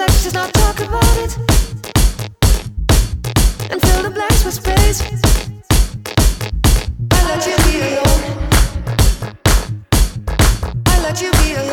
let's just not talk about it and fill the blanks with space.